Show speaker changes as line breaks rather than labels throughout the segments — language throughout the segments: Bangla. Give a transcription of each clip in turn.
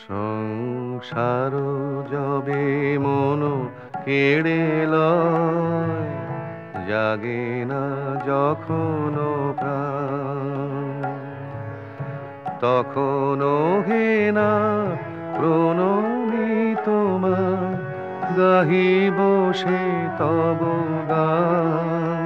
সংসার যবে মন কেড়ে লয়, জাগে না যখন প্রাণ, তখনও হে না প্রণমী তোমার, গাহিব সে তব গান।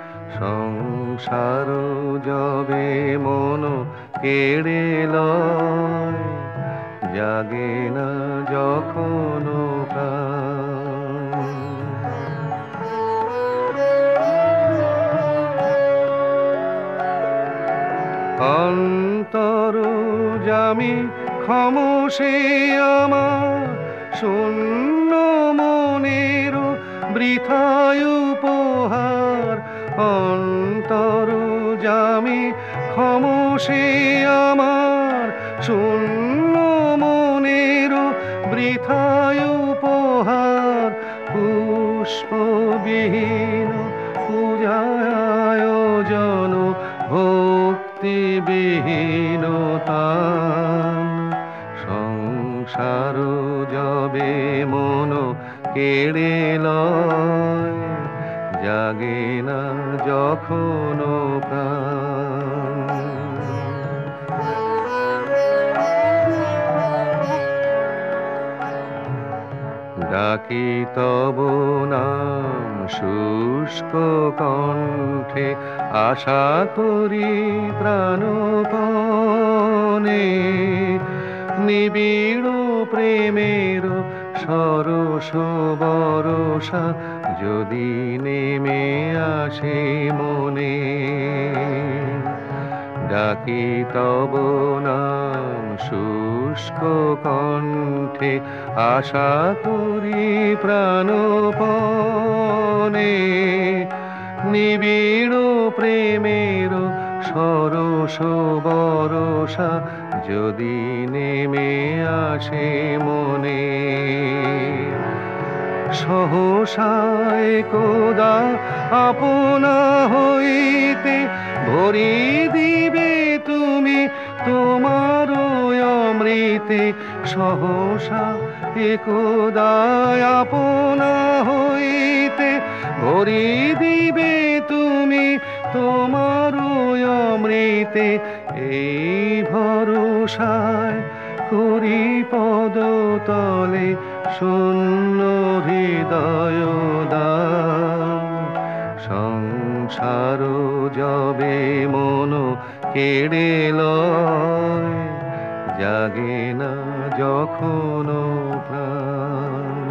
সংসার যবে মন কেড়ে লয়, জাগে না যখন প্রাণ। অন্তর জামি ক্ষমসে আমার, শূন্য মনের বৃথায় উপহার। অন্তর জামি ক্ষমসে আমার, শূন্য মনের বৃথায় উপহার। পুষ্পবিহীন পূজায় আয়োজন, ভক্তিবিহীনতান। সংসার যবে মন কেড়ে লয়, জাগে না যখন প্রাণ। ডাকি তব নাম শুষ্ক কণ্ঠে, আশা করি প্রাণপণে। নিবিড় প্রেমের সরস বরষা যদি নেমে আসে মনে, ডাকি তব নাম শুষ্ক কণ্ঠে, আশা করি প্রাণপণে। নিবিড় প্রেমের সরস বরষা যদি নেমে আসে মনে, সহসায় কোদা আপনা হইতে ভরি দিবে তুমি তোমার অমৃতে। সহসা একদা আপনা হইতে ভরি দিবে তুমি তোমার অমৃতে। এই ভরসায় করি পদতলে শূন্য হৃদয় দান। সংসার যবে মন কেড়ে লয়, জাগে না যখন প্রাণ।